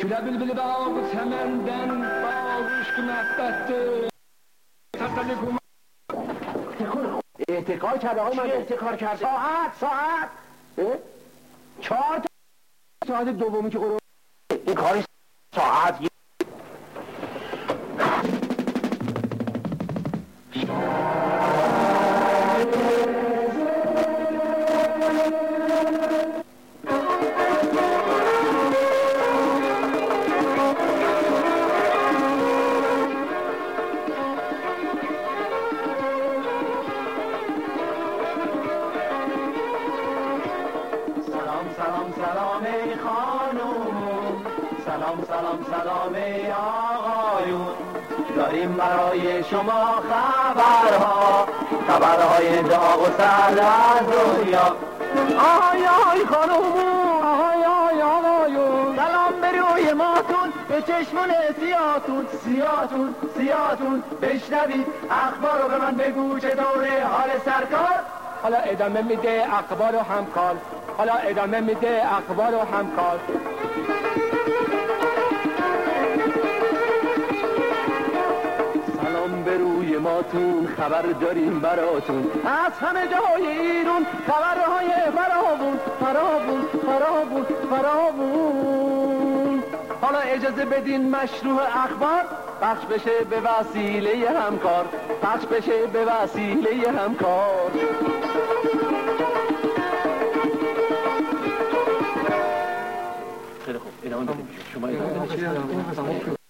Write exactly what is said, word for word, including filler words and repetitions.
Küle bülbülü bağlı temenden bağış kıymetli. Tasarlı kuma. احتکار کرده آقای من احتکار کرده ساعت ساعت چهار تا ساعت دومی که قرار این کاری ساعت سلام ای خانوم سلام سلام سلام ای آقایون داریم برای شما خبرها خبرهای داغ و سرد از دنیا آهای آهای خانومون آهای آهای آقایون سلام به روی ماتون به چشمون سیاتون سیاتون سیاتون بشنوید اخبار رو به من بگو چطوره حال سرکار حالا ادامه میده اخبار و همکار حالا ادامه میده اخبار و همکار سلام به روی ماتون خبر داریم براتون از همه جای ایران خبرهای فراوون فراوون فراوون فراوون حالا اجازه بدین مشروع اخبار پخش بشه به وسیله همکار پخش بشه به وسیله همکار خیلی خوب ادامه بدیم شما ادامه بدیم